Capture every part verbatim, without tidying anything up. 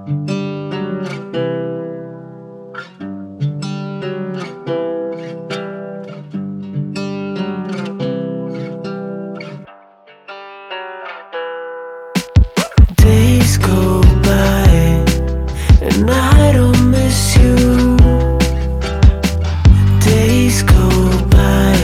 Days go by and I don't miss you. Days go by,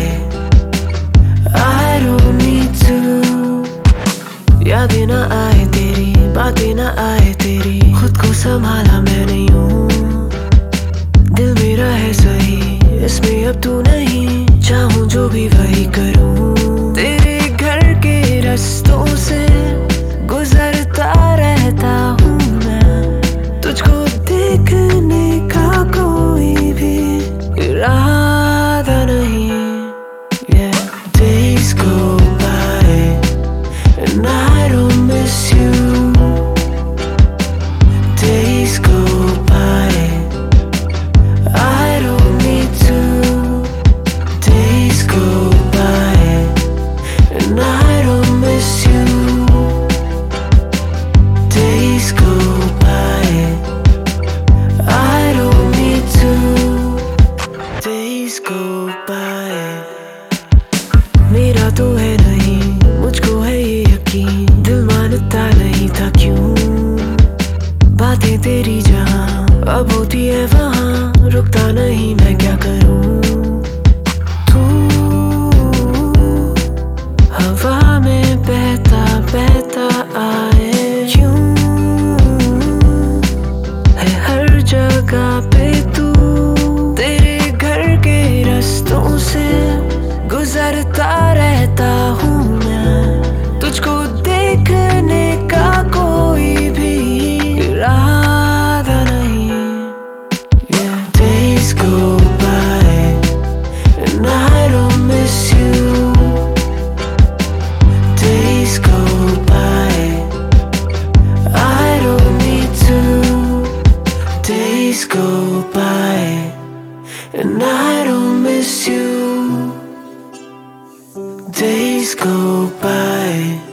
I don't need to. यादें ना आए तेरी, बातें ना आए तेरी, खुद को संभाला मैं नहीं हूँ। दिल मेरा है सही, इसमें अब तू नहीं, चाहूँ जो भी वही करूँ। तेरे घर के रास्तों से गुजरता रहता हूँ मैं, तुझको देखने का कोई भी इरादा नहीं। Yeah, days go by and I don't miss you. Days go by, I don't need to. Days go by and I don't miss you. Days go by, I don't need to. Days go by, मेरा तो है नहीं, मुझको है ये यकीन, दिल मानता नहीं था क्यों। बातें तेरी जहाँ अब होती है वहाँ, रुकता नहीं मैं क्या करूँ। तू हवा में बहता बहता आए, क्यों है हर जगह पे तू। तेरे घर के रास्तों से गुजरता रहता हूँ मैं, तुझको देखने का कोई भी इरादा नहीं। Yeah, days go by and I don't miss you. Days go by, I don't need to. Days go by and I don't miss you. Days go by.